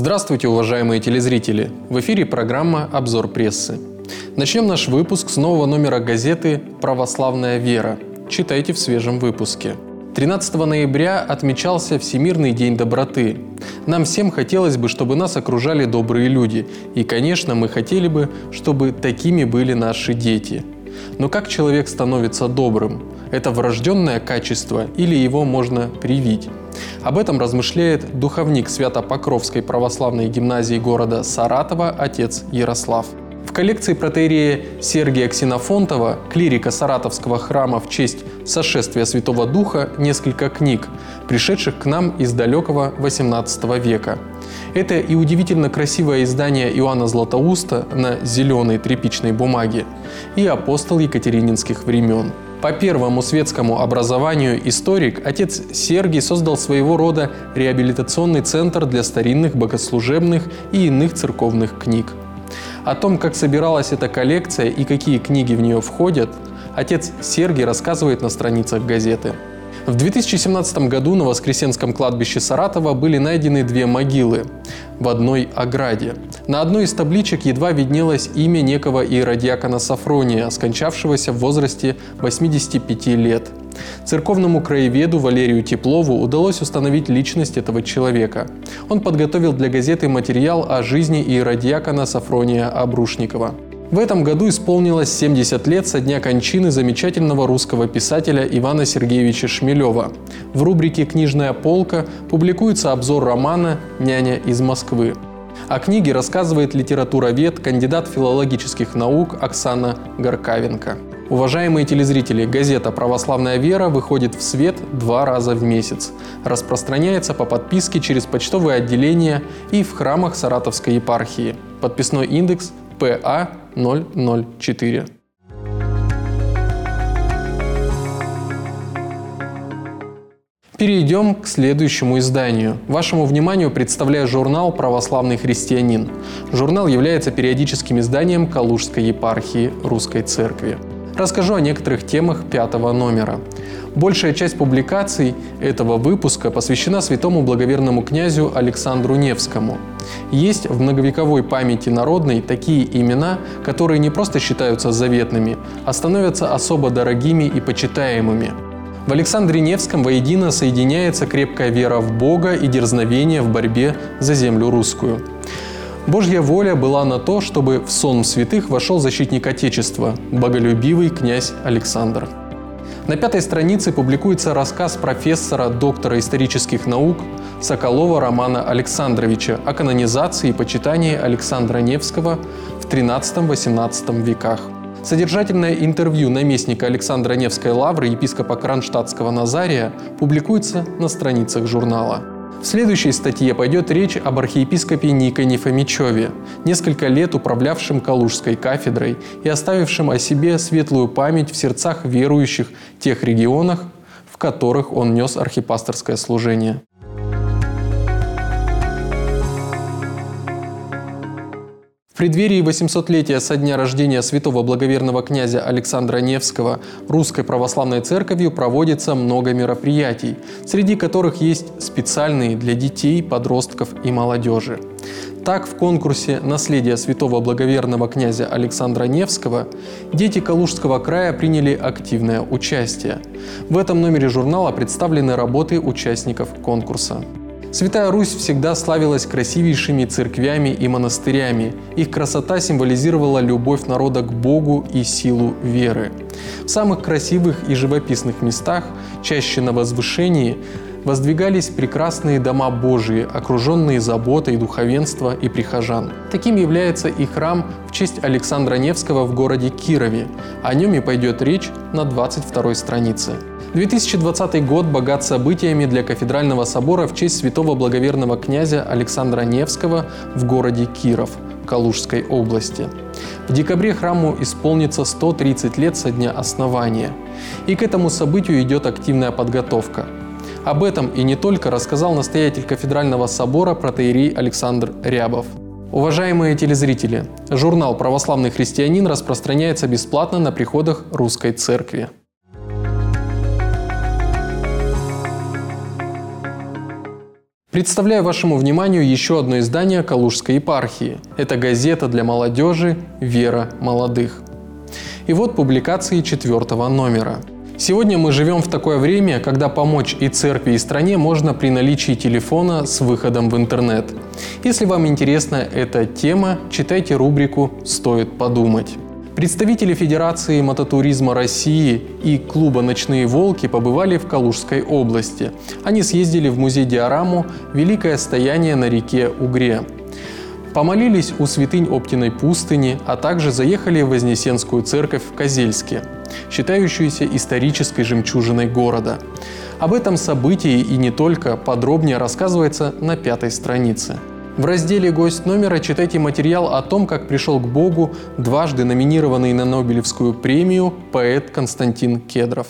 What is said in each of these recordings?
Здравствуйте, уважаемые телезрители! В эфире программа «Обзор прессы». Начнем наш выпуск с нового номера газеты «Православная вера». Читайте в свежем выпуске. 13 ноября отмечался Всемирный день доброты. Нам всем хотелось бы, чтобы нас окружали добрые люди. И, конечно, мы хотели бы, чтобы такими были наши дети. Но как человек становится добрым? Это врожденное качество или его можно привить? Об этом размышляет духовник Свято-Покровской православной гимназии города Саратова отец Ярослав. В коллекции протоиерея Сергия Ксенофонтова, клирика Саратовского храма в честь сошествия Святого Духа, несколько книг, пришедших к нам из далекого XVIII века. Это и удивительно красивое издание Иоанна Златоуста на зеленой тряпичной бумаге, и апостол екатерининских времен. По первому светскому образованию историк, отец Сергий создал своего рода реабилитационный центр для старинных богослужебных и иных церковных книг. О том, как собиралась эта коллекция и какие книги в нее входят, отец Сергий рассказывает на страницах газеты. В 2017 году на Воскресенском кладбище Саратова были найдены две могилы в одной ограде. На одной из табличек едва виднелось имя некого иеродиакона Сафрония, скончавшегося в возрасте 85 лет. Церковному краеведу Валерию Теплову удалось установить личность этого человека. Он подготовил для газеты материал о жизни иеродиакона Сафрония Обрушникова. В этом году исполнилось 70 лет со дня кончины замечательного русского писателя Ивана Сергеевича Шмелева. В рубрике «Книжная полка» публикуется обзор романа «Няня из Москвы». О книге рассказывает литературовед, кандидат филологических наук Оксана Горкавенко. Уважаемые телезрители, газета «Православная вера» выходит в свет 2 раза в месяц. Распространяется по подписке через почтовые отделения и в храмах Саратовской епархии. Подписной индекс ПА-004. Перейдем к следующему изданию. Вашему вниманию представляю журнал «Православный христианин». Журнал является периодическим изданием Калужской епархии Русской Церкви. Расскажу о некоторых темах 5-го номера. Большая часть публикаций этого выпуска посвящена святому благоверному князю Александру Невскому. Есть в многовековой памяти народной такие имена, которые не просто считаются заветными, а становятся особо дорогими и почитаемыми. В Александре Невском воедино соединяется крепкая вера в Бога и дерзновение в борьбе за землю русскую. Божья воля была на то, чтобы в сон святых вошел защитник Отечества, боголюбивый князь Александр. На 5-й странице публикуется рассказ профессора, доктора исторических наук Соколова Романа Александровича о канонизации и почитании Александра Невского в XIII-XVIII веках. Содержательное интервью наместника Александра Невской лавры епископа Кронштадтского Назария публикуется на страницах журнала. В следующей статье пойдет речь об архиепископе Никоне Фомичеве, несколько лет управлявшем Калужской кафедрой и оставившем о себе светлую память в сердцах верующих в тех регионах, в которых он нес архипасторское служение. В преддверии 800-летия со дня рождения святого благоверного князя Александра Невского Русской Православной Церковью проводится много мероприятий, среди которых есть специальные для детей, подростков и молодежи. Так, в конкурсе «Наследие святого благоверного князя Александра Невского» дети Калужского края приняли активное участие. В этом номере журнала представлены работы участников конкурса. Святая Русь всегда славилась красивейшими церквями и монастырями. Их красота символизировала любовь народа к Богу и силу веры. В самых красивых и живописных местах, чаще на возвышении, воздвигались прекрасные дома Божии, окруженные заботой духовенства и прихожан. Таким является и храм в честь Александра Невского в городе Кирове. О нем и пойдет речь на 22-й странице. 2020 год богат событиями для кафедрального собора в честь святого благоверного князя Александра Невского в городе Киров Калужской области. В декабре храму исполнится 130 лет со дня основания. И к этому событию идет активная подготовка. Об этом и не только рассказал настоятель кафедрального собора протоиерей Александр Рябов. Уважаемые телезрители, журнал «Православный христианин» распространяется бесплатно на приходах Русской Церкви. Представляю вашему вниманию еще одно издание Калужской епархии. Это газета для молодежи «Вера молодых». И вот публикации 4-го номера. Сегодня мы живем в такое время, когда помочь и церкви, и стране можно при наличии телефона с выходом в интернет. Если вам интересна эта тема, читайте рубрику «Стоит подумать». Представители Федерации мототуризма России и клуба «Ночные волки» побывали в Калужской области. Они съездили в музей-диораму «Великое стояние на реке Угре». Помолились у святынь Оптиной пустыни, а также заехали в Вознесенскую церковь в Козельске, считающуюся исторической жемчужиной города. Об этом событии и не только подробнее рассказывается на 5-й странице. В разделе «Гость номера» читайте материал о том, как пришел к Богу дважды номинированный на Нобелевскую премию поэт Константин Кедров.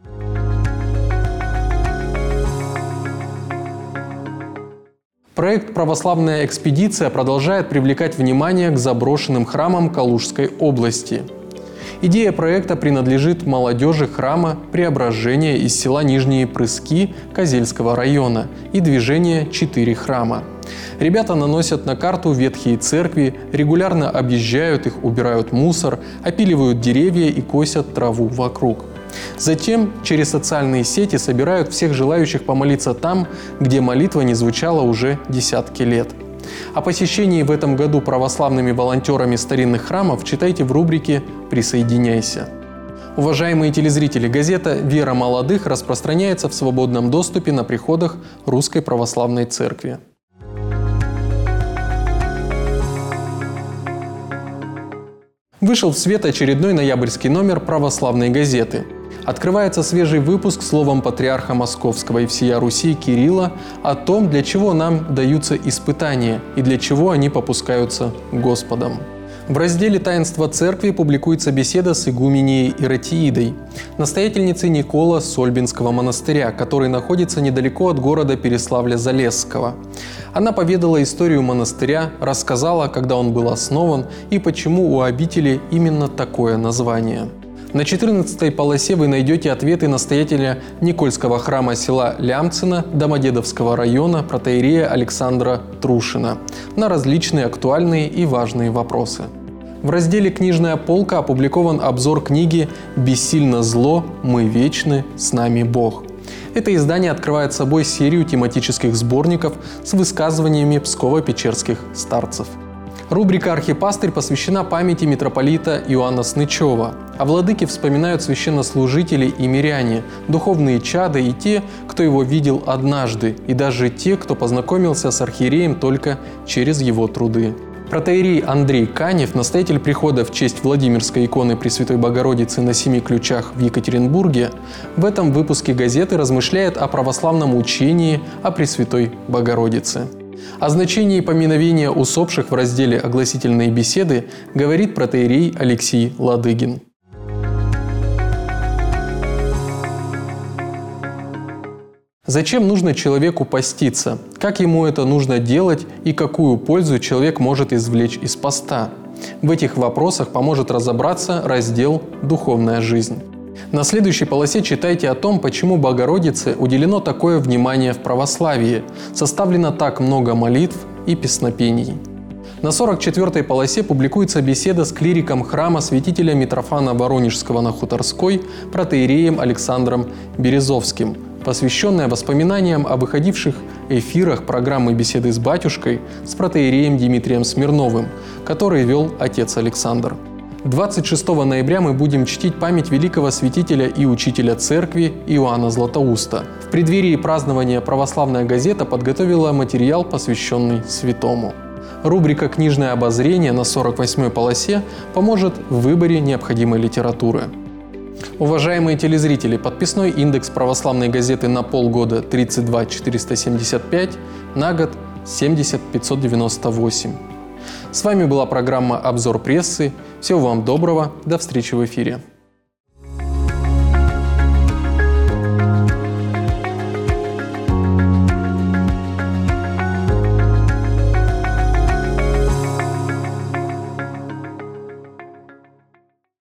Проект «Православная экспедиция» продолжает привлекать внимание к заброшенным храмам Калужской области. Идея проекта принадлежит молодежи храма Преображения из села Нижние Прыски Козельского района и движения «4 храма». Ребята наносят на карту ветхие церкви, регулярно объезжают их, убирают мусор, опиливают деревья и косят траву вокруг. Затем через социальные сети собирают всех желающих помолиться там, где молитва не звучала уже десятки лет. О посещении в этом году православными волонтерами старинных храмов читайте в рубрике «Присоединяйся». Уважаемые телезрители, газета «Вера молодых» распространяется в свободном доступе на приходах Русской Православной Церкви. Вышел в свет очередной ноябрьский номер православной газеты. Открывается свежий выпуск словом патриарха Московского и всея Руси Кирилла о том, для чего нам даются испытания и для чего они попускаются Господом. В разделе «Таинства церкви» публикуется беседа с игуменей Иратиидой, настоятельницей Никола Сольбинского монастыря, который находится недалеко от города Переславля-Залесского. Она поведала историю монастыря, рассказала, когда он был основан и почему у обители именно такое название. На 14-й полосе вы найдете ответы настоятеля Никольского храма села Лямцино Домодедовского района протоиерея Александра Трушина на различные актуальные и важные вопросы. В разделе «Книжная полка» опубликован обзор книги «Бессильно зло, мы вечны, с нами Бог». Это издание открывает собой серию тематических сборников с высказываниями псково-печерских старцев. Рубрика «Архипастырь» посвящена памяти митрополита Иоанна Снычева. О владыке вспоминают священнослужители и миряне, духовные чады и те, кто его видел однажды, и даже те, кто познакомился с архиереем только через его труды. Протоиерей Андрей Канев, настоятель прихода в честь Владимирской иконы Пресвятой Богородицы на 7 ключах в Екатеринбурге, в этом выпуске газеты размышляет о православном учении о Пресвятой Богородице. О значении поминовения усопших в разделе «Огласительные беседы» говорит протоиерей Алексий Ладыгин. Зачем нужно человеку поститься? Как ему это нужно делать и какую пользу человек может извлечь из поста? В этих вопросах поможет разобраться раздел «Духовная жизнь». На следующей полосе читайте о том, почему Богородице уделено такое внимание в православии, составлено так много молитв и песнопений. На 44-й полосе публикуется беседа с клириком храма святителя Митрофана Воронежского на Хуторской протоиереем Александром Березовским, посвященная воспоминаниям о выходивших эфирах программы «Беседы с батюшкой» с протоиереем Дмитрием Смирновым, который вел отец Александр. 26 ноября мы будем чтить память великого святителя и учителя церкви Иоанна Златоуста. В преддверии празднования православная газета подготовила материал, посвященный святому. Рубрика «Книжное обозрение» на 48-й полосе поможет в выборе необходимой литературы. Уважаемые телезрители, подписной индекс православной газеты на полгода 32 475, на год 70 598. С вами была программа «Обзор прессы». Всего вам доброго, до встречи в эфире.